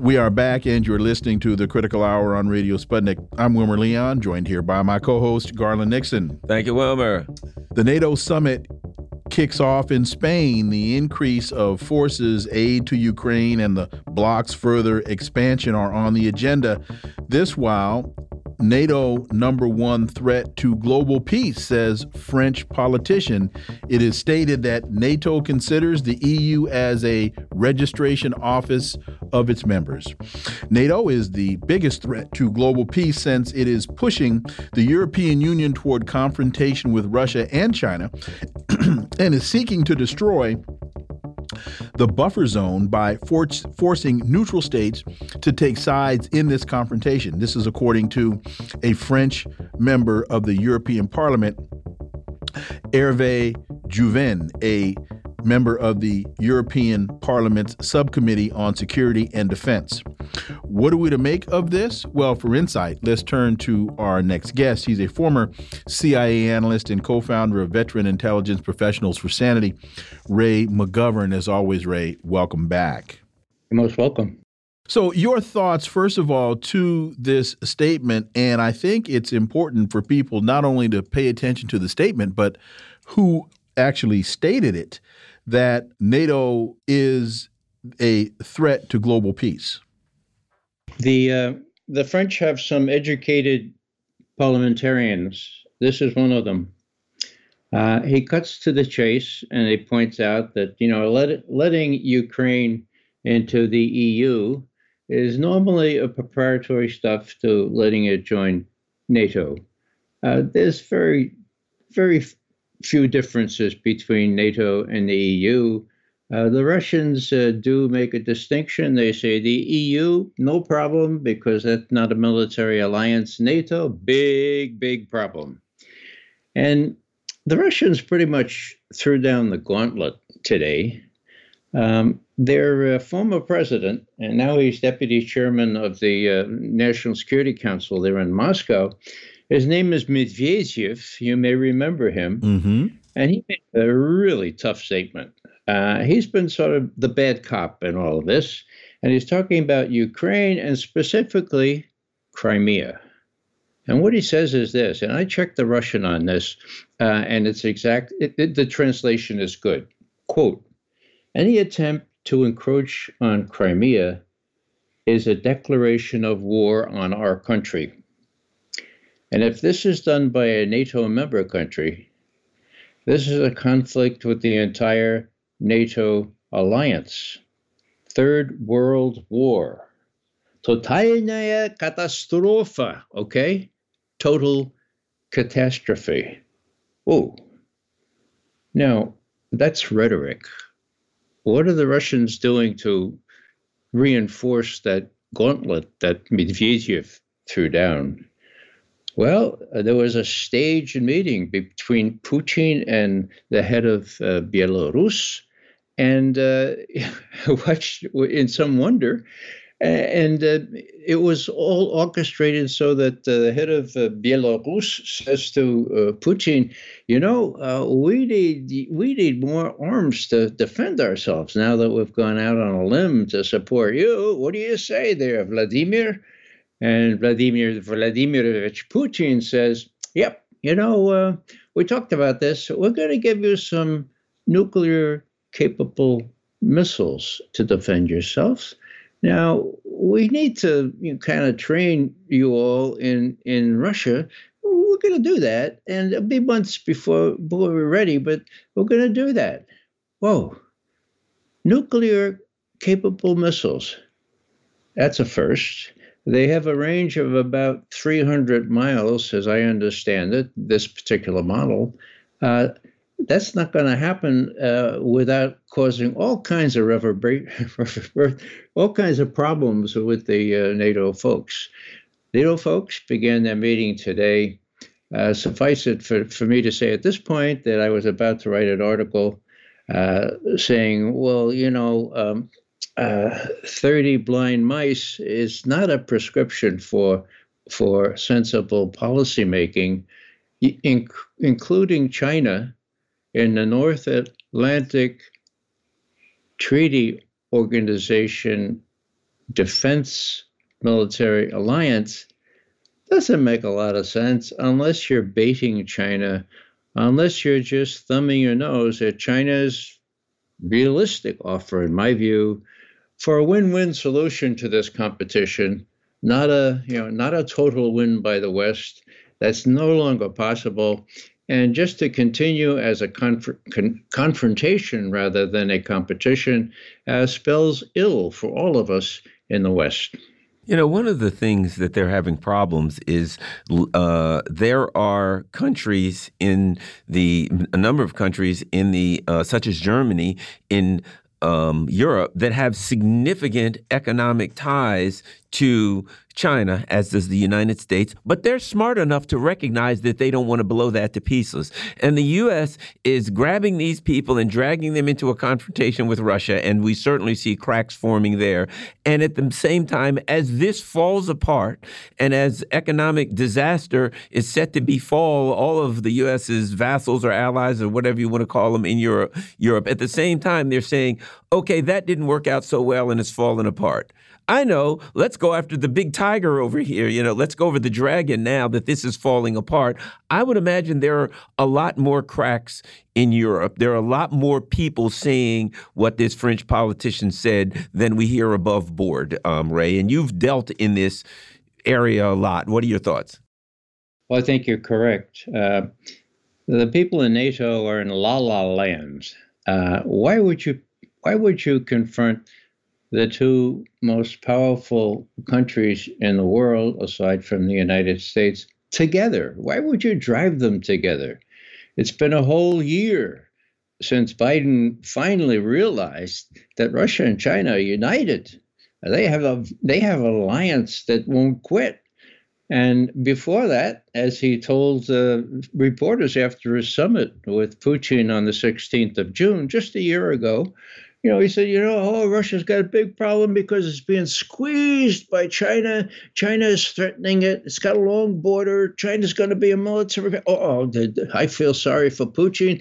We are back, and you're listening to the Critical Hour on Radio Sputnik. I'm Wilmer Leon, joined here by my co-host, Garland Nixon. Thank you, Wilmer. The NATO summit kicks off in Spain. The increase of forces, aid to Ukraine, and the bloc's further expansion are on the agenda. This while NATO #1 threat to global peace, says French politician. It is stated that NATO considers the EU as a registration office of its members. NATO is the biggest threat to global peace since it is pushing the European Union toward confrontation with Russia and China and is seeking to destroy the buffer zone by forcing neutral states to take sides in this confrontation. This is according to a French member of the European Parliament, Hervé Juvin, a member of the European Parliament's Subcommittee on Security and Defense. What are we to make of this? Well, for insight, let's turn to our next guest. He's a former CIA analyst and co-founder of Veteran Intelligence Professionals for Sanity, Ray McGovern. As always, Ray, welcome back. You're most welcome. So your thoughts, first of all, to this statement, and I think it's important for people not only to pay attention to the statement, but who actually stated it, that NATO is a threat to global peace. The French have some educated parliamentarians. This is one of them. He cuts to the chase, and he points out that letting Ukraine into the EU is normally a preparatory stuff to letting it join NATO. There's very, very few differences between NATO and the EU. The Russians do make a distinction. They say the EU, no problem, because that's not a military alliance. NATO, big, big problem. And the Russians pretty much threw down the gauntlet today. Their former president, and now he's deputy chairman of the National Security Council there in Moscow, his name is Medvedev. You may remember him. Mm-hmm. And he made a really tough statement. He's been sort of the bad cop in all of this. And he's talking about Ukraine and specifically Crimea. And what he says is this, and I checked the Russian on this, and it's exact, the translation is good. Quote, any attempt to encroach on Crimea is a declaration of war on our country. And if this is done by a NATO member country, this is a conflict with the entire NATO alliance. Third World War. Totalnaya katastrofa, okay? Total catastrophe. Oh. Now, that's rhetoric. What are the Russians doing to reinforce that gauntlet that Medvedev threw down? Well, there was a staged meeting between Putin and the head of Belarus, and watched in some wonder. And it was all orchestrated so that the head of Belarus says to Putin, we need more arms to defend ourselves now that we've gone out on a limb to support you. What do you say there, Vladimir? And Vladimir Vladimirovich Putin says, yep, we talked about this. We're going to give you some nuclear-capable missiles to defend yourselves. Now, we need to kind of train you all in Russia. We're going to do that. And it'll be months before we're ready, but we're going to do that. Whoa. Nuclear-capable missiles. That's a first. They have a range of about 300 miles, as I understand it, this particular model. That's not going to happen without causing all kinds of all kinds of problems with the NATO folks. NATO folks began their meeting today. Suffice it for me to say at this point that I was about to write an article saying, well, 30 blind mice is not a prescription for sensible policymaking, including China in the North Atlantic Treaty Organization defense military alliance doesn't make a lot of sense unless you're baiting China, unless you're just thumbing your nose at China's realistic offer, in my view, for a win-win solution to this competition, not a total win by the West. That's no longer possible. And just to continue as a confrontation rather than a competition spells ill for all of us in the West. You know, one of the things that they're having problems is there are countries a number of countries in the, such as Germany, in Europe, that have significant economic ties to China, as does the United States, but they're smart enough to recognize that they don't want to blow that to pieces. And the U.S. is grabbing these people and dragging them into a confrontation with Russia, and we certainly see cracks forming there. And at the same time, as this falls apart and as economic disaster is set to befall all of the U.S.'s vassals or allies or whatever you want to call them in Europe, at the same time, they're saying, okay, that didn't work out so well and it's fallen apart. I know, let's go after the big tiger over here. You know, let's go over the dragon now that this is falling apart. I would imagine there are a lot more cracks in Europe. There are a lot more people saying what this French politician said than we hear above board, Ray. And you've dealt in this area a lot. What are your thoughts? Well, I think you're correct. The people in NATO are in la-la land. Why would you confront the two most powerful countries in the world, aside from the United States, together? Why would you drive them together? It's been a whole year since Biden finally realized that Russia and China are united. They have an alliance that won't quit. And before that, as he told reporters after his summit with Putin on the 16th of June, just a year ago, he said, Russia's got a big problem because it's being squeezed by China. China is threatening it. It's got a long border. China's going to be a military. I feel sorry for Putin.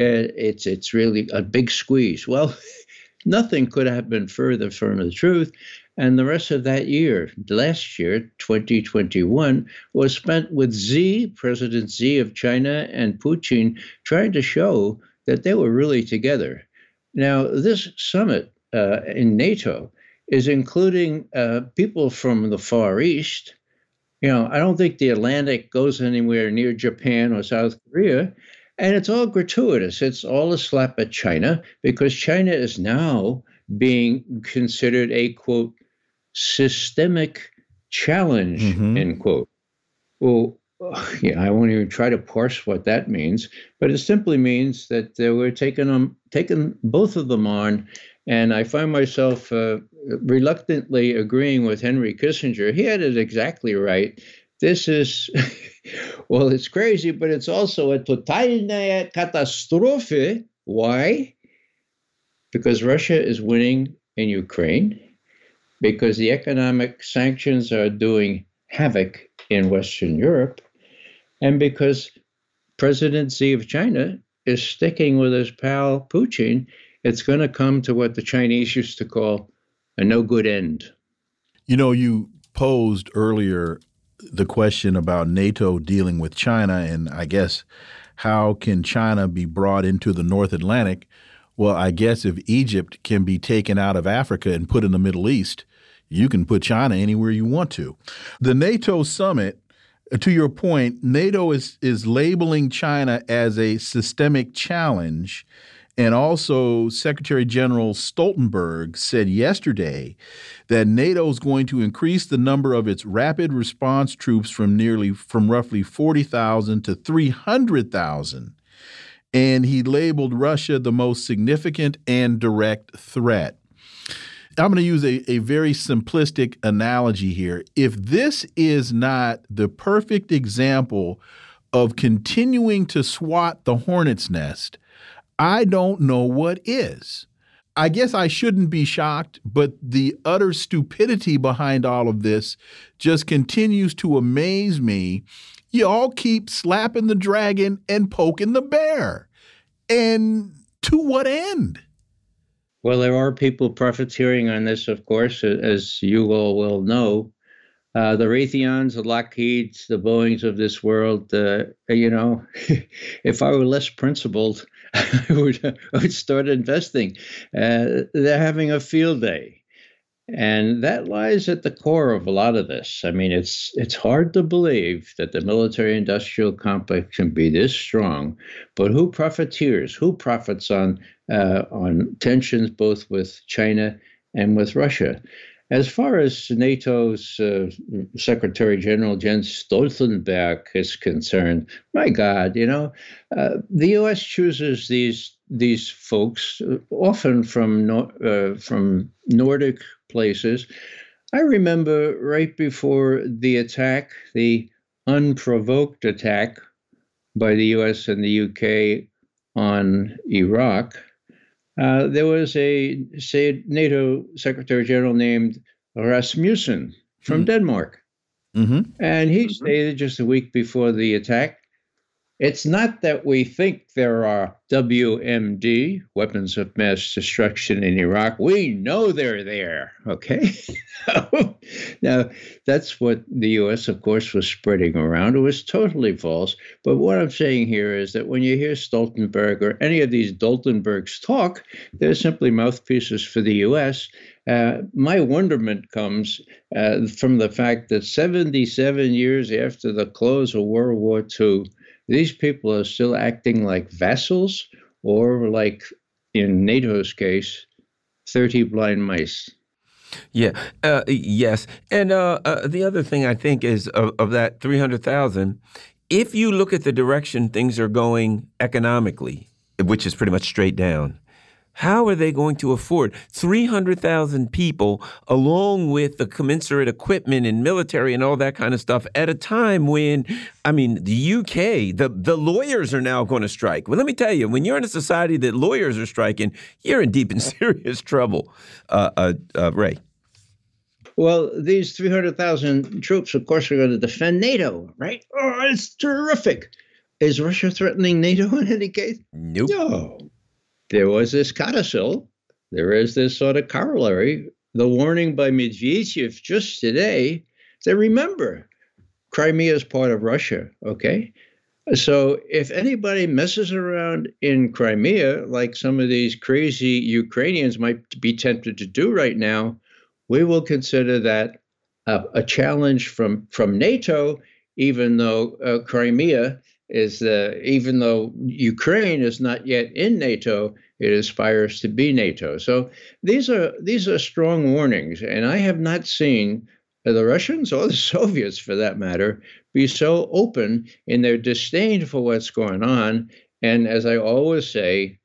It's really a big squeeze. Well, nothing could have been further from the truth. And the rest of that year, last year, 2021, was spent with President Xi of China and Putin trying to show that they were really together. Now, this summit in NATO is including people from the Far East. I don't think the Atlantic goes anywhere near Japan or South Korea. And it's all gratuitous. It's all a slap at China because China is now being considered a, quote, systemic challenge, end quote. Well, I won't even try to parse what that means, but it simply means that we're taking both of them on. And I find myself reluctantly agreeing with Henry Kissinger. He had it exactly right. This is, well, it's crazy, but it's also a totalная katastrofe. Why? Because Russia is winning in Ukraine, because the economic sanctions are doing havoc in Western Europe, and because President Xi of China is sticking with his pal Putin. It's going to come to what the Chinese used to call a no good end. You posed earlier the question about NATO dealing with China, and I guess how can China be brought into the North Atlantic? Well, I guess if Egypt can be taken out of Africa and put in the Middle East, you can put China anywhere you want to. The NATO summit, to your point, NATO is labeling China as a systemic challenge. And also, Secretary General Stoltenberg said yesterday that NATO is going to increase the number of its rapid response troops from roughly 40,000 to 300,000. And he labeled Russia the most significant and direct threat. I'm going to use a very simplistic analogy here. If this is not the perfect example of continuing to swat the hornet's nest, I don't know what is. I guess I shouldn't be shocked, but the utter stupidity behind all of this just continues to amaze me. You all keep slapping the dragon and poking the bear. And to what end? Well, there are people profiteering on this, of course, as you all will know. The Raytheons, the Lockheeds, the Boeings of this world, if I were less principled, I would start investing. They're having a field day. And that lies at the core of a lot of this. I mean, it's hard to believe that the military-industrial complex can be this strong, but who profiteers? Who profits on tensions both with China and with Russia? As far as NATO's Secretary General Jens Stoltenberg is concerned, my God, the U.S. chooses these folks often from Nordic places. I remember right before the attack, the unprovoked attack by the U.S. and the U.K. on Iraq, there was a NATO Secretary General named Rasmussen from Denmark. Mm-hmm. And he stated just a week before the attack, it's not that we think there are WMD, weapons of mass destruction in Iraq. We know they're there, okay? Now, that's what the U.S., of course, was spreading around. It was totally false. But what I'm saying here is that when you hear Stoltenberg or any of these Stoltenbergs talk, they're simply mouthpieces for the U.S. My wonderment comes from the fact that 77 years after the close of World War II, these people are still acting like vassals, or like in NATO's case, 30 blind mice. Yeah. Yes. And the other thing I think is of that 300,000, if you look at the direction things are going economically, which is pretty much straight down, how are they going to afford 300,000 people along with the commensurate equipment and military and all that kind of stuff at a time when, I mean, the UK, the lawyers are now going to strike. Well, let me tell you, when you're in a society that lawyers are striking, you're in deep and serious trouble, Ray. Well, these 300,000 troops, of course, are going to defend NATO, right? Oh, it's terrific. Is Russia threatening NATO in any case? Nope. No. There was this codicil. There is this sort of corollary. The warning by Medvedev just today that remember, Crimea is part of Russia, okay? So if anybody messes around in Crimea, like some of these crazy Ukrainians might be tempted to do right now, we will consider that a challenge from NATO, even though Crimea is even though Ukraine is not yet in NATO, it aspires to be NATO. So these are strong warnings, and I have not seen the Russians or the Soviets, for that matter, be so open in their disdain for what's going on. And as I always say,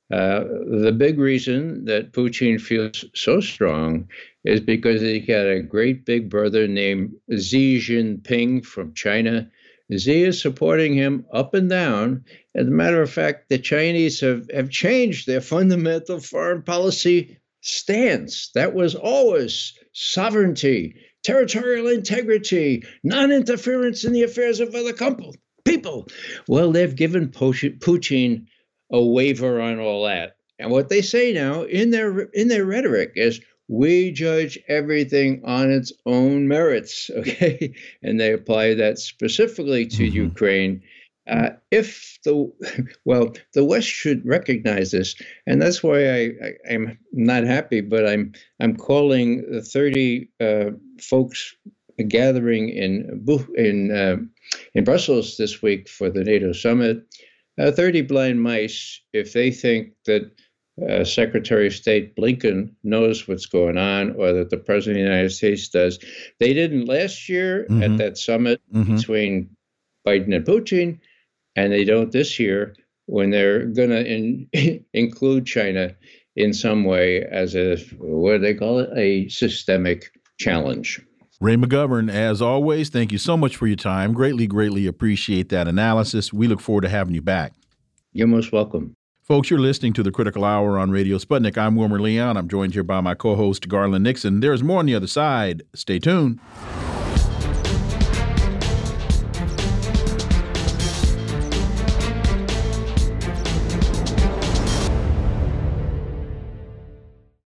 the big reason that Putin feels so strong is because he got a great big brother named Xi Jinping from China. Xi is supporting him up and down. As a matter of fact, the Chinese have changed their fundamental foreign policy stance. That was always sovereignty, territorial integrity, non-interference in the affairs of other people. Well, they've given Putin a waiver on all that. And what they say now in their rhetoric is, we judge everything on its own merits, okay? And they apply that specifically to Ukraine. The West should recognize this, and that's why I'm not happy. But I'm calling the 30 folks gathering in Brussels this week for the NATO summit. 30 blind mice, if they think that Secretary of State Blinken knows what's going on, or that the President of the United States does. They didn't last year at that summit between Biden and Putin, and they don't this year when they're going to include China in some way as what do they call it, a systemic challenge. Ray McGovern, as always, thank you so much for your time. Greatly appreciate that analysis. We look forward to having you back. You're most welcome. Folks, you're listening to the Critical Hour on Radio Sputnik. I'm Wilmer Leon. I'm joined here by my co-host, Garland Nixon. There's more on the other side. Stay tuned.